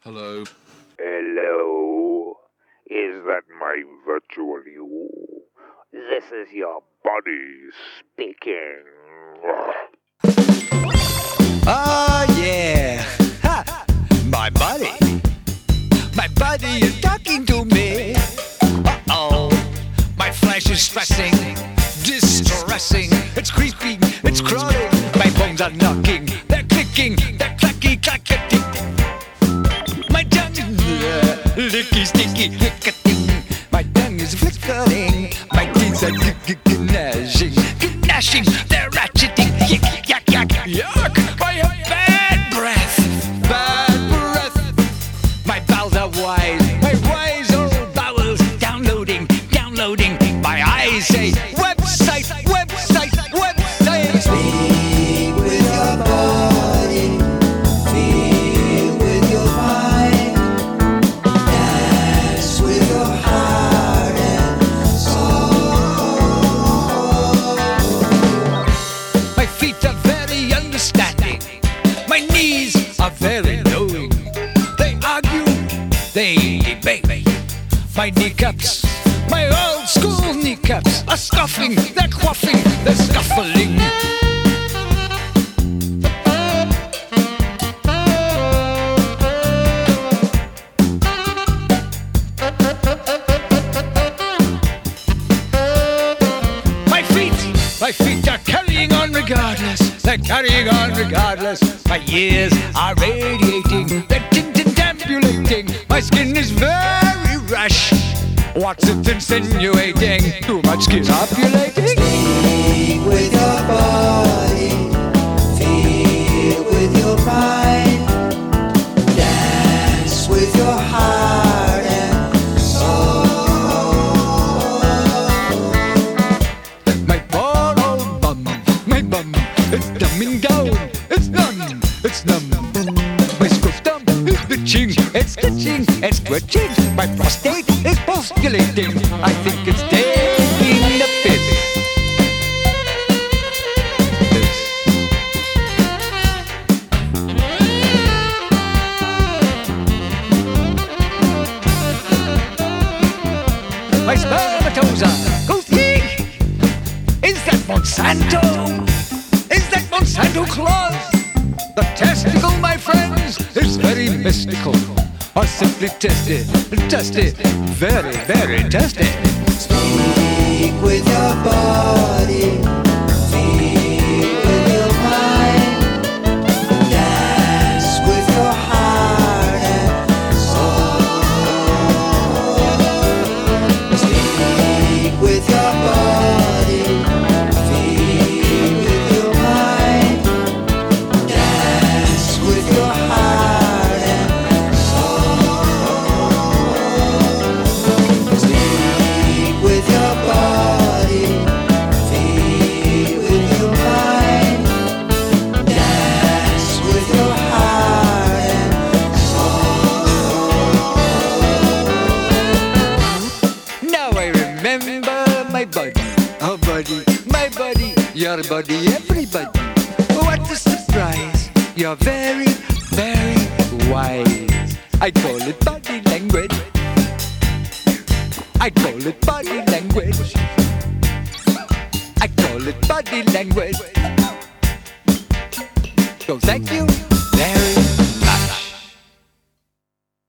Hello. Hello, is that my virtual you? This is your body speaking. Oh yeah, ha! My buddy is talking to me. Uh-oh, my flesh is stressing, distressing. It's creeping, it's crawling. My bones are knocking, they're clicking, they're clacky, clacketing. My tongue is licky, sticky, hiccuting. My tongue is flickering. My teeth are gnashing, gnashing. They're ratcheting, yick, yak, yak, yuck. I have bad breath, bad breath. My bowels are wise, my wise old bowels. Downloading, downloading. My eyes say website, website, website. Speak with your body, feel with your mind, dance with your heart and soul. My feet are very understanding, my knees are very knowing. They argue, they debate. My kneecaps, my old school kneecaps are scoffing, they're quaffing, they're scuffling. My feet are carrying on regardless. They're carrying on regardless. My ears are radiating. They're tintinambulating. My skin is very rash. What's it insinuating? Too much skin opulating? Speak with your body, feel with your mind, dance with your heart and soul. My poor old bum, my bum, it's dumbing down. It's numb, it's numb. My scrotum is bitching, it's stitching, it's twitching. My prostate is postulating. I think it's taking a piss. My spermatozoa goes eek. Is that Monsanto? Is that Monsanto Claus? The testicle, my friends, is very mystical. Or simply tested, very, very tested. Speak with your body, feel with your mind, dance with your heart and soul. Speak with your body, feel with your mind, dance with your heart and soul. Speak with your body, feel with your mind, dance with your heart and soul. Now I remember my body, oh body, my body, your body, everybody. What a surprise! You're very, very wise. I call it body language. I call it body language. I call it body language. So thank you.